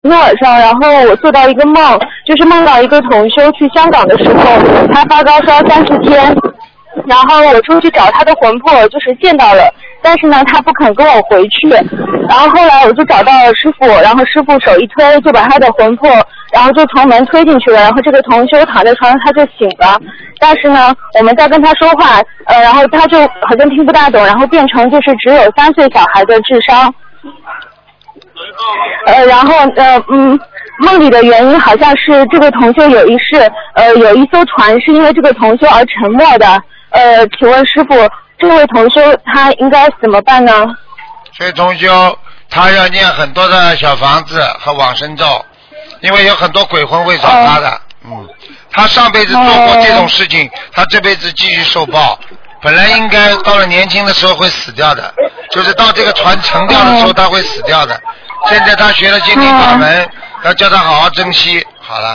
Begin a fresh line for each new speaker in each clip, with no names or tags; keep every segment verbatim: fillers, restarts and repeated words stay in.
天晚上，然后我做到一个梦，就是梦到一个同修去香港的时候，他发高烧三十天，然后我出去找他的魂魄，就是见到了，但是呢，他不肯跟我回去，然后后来我就找到了师傅，然后师傅手一推，就把他的魂魄，然后就从门推进去了，然后这个同修躺在床上他就醒了，但是呢，我们在跟他说话，呃，然后他就好像听不大懂，然后变成就是只有三岁小孩的智商。呃，然后呃，嗯，梦里的原因好像是这个同修有一世，呃，有一艘船是因为这个同修而沉没的。呃，请问师傅，这位同修他应该怎么办呢？
这位同修他要念很多的小房子和往生咒，因为有很多鬼魂会找他的。哦、嗯，他上辈子做过这种事情，哦、他这辈子继续受报。本来应该到了年轻的时候会死掉的，就是到这个船沉掉的时候他会死掉的。现在他学了心灵法门，要叫他好好珍惜。好了。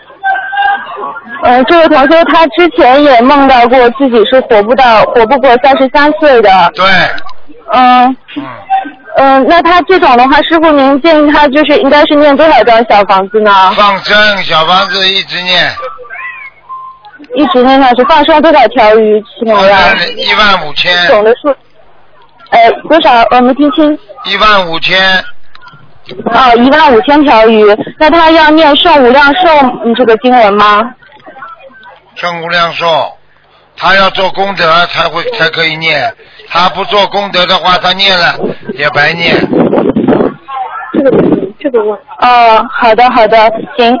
呃，这位同学他之前也梦到过自己是活不到、活不过三十三岁的。
对。
嗯。嗯。嗯、呃，那他这种的话，师傅您建议他就是应该是念多少张小房子呢？
放生小房子一直念。
一直念下去，放生多少条鱼？七毛呀？
一万五千。
总的数。呃，多少？我没听清。
一万五千。
哦，一万五千条鱼，那他要念圣无量寿这个经文吗？
圣无量寿，他要做功德才会才可以念，他不做功德的话，他念了也白念。
这个这个问。哦，好的好的，行。